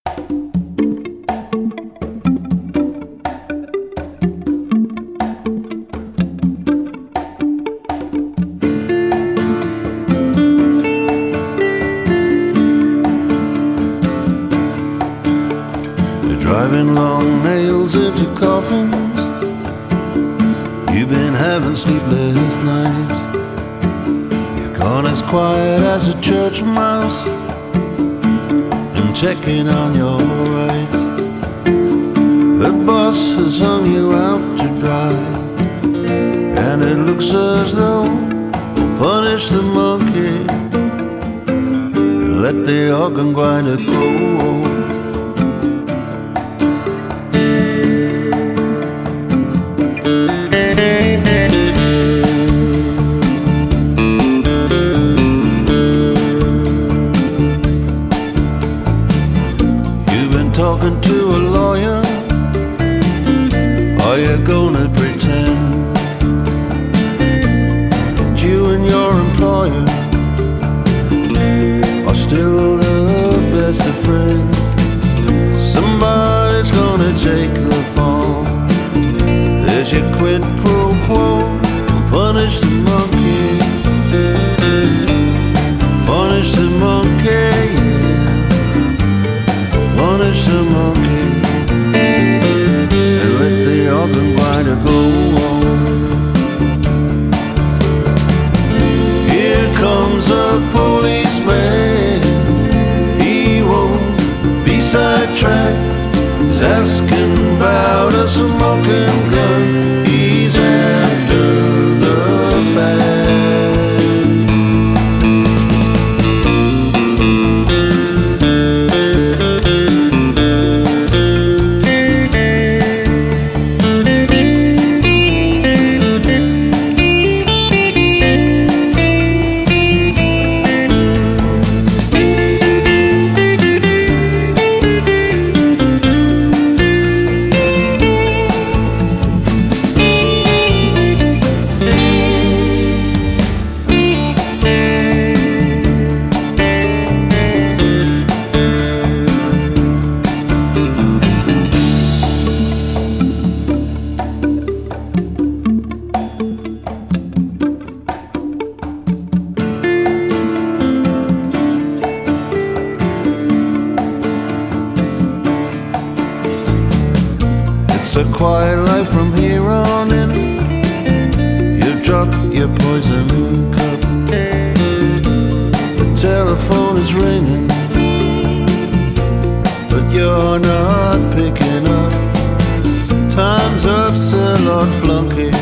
Driving long nails into coffins. You've been having sleepless nights. You've gone as quiet as a church mouse and checking on your rights. The boss has hung you out to dry, and it looks as though we'll punish the monkey and let the organ grinder go. Talking to a lawyer, are you gonna pretend that you and your employer are still the best of friends? Somebody's gonna take the fall. There's your quid pro quo, punish the monkey, punish the monkey, yeah. Punish the monkey and let the organ grinder go on. Here comes a policeman. He won't be sidetracked. He's asking about a smoking gun. He's after the fact. It's a quiet life from here on in. You've dropped your poison cup. The telephone is ringing, but you're not picking up. Time's up, sir, Lord Flunky.